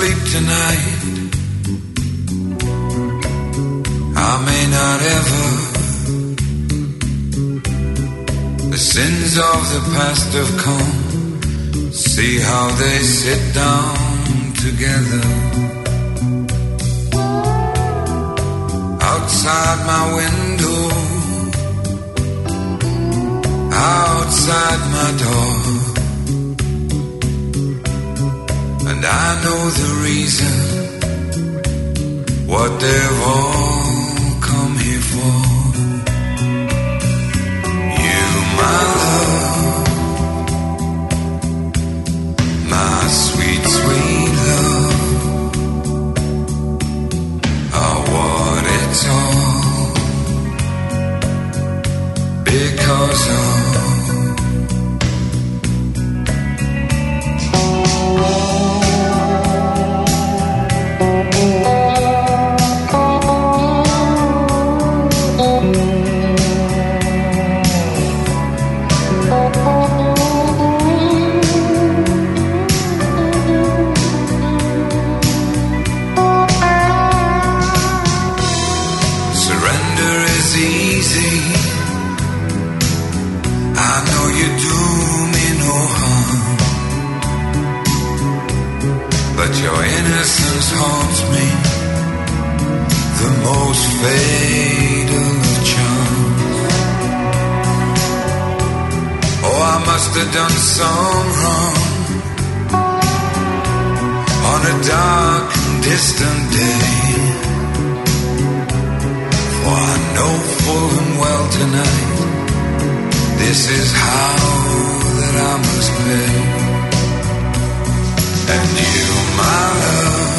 sleep tonight. I may not ever. The sins of the past have come. See how they sit down together. Outside my window, outside my door. And I know the reason, what they've all come here for. You, my love, my sweet, sweet love, are what it's all because of. Your innocence haunts me, the most fatal of charms. Oh, I must have done some wrong on a dark and distant day, for I know full and well tonight, this is how that I must pay. And you, my love,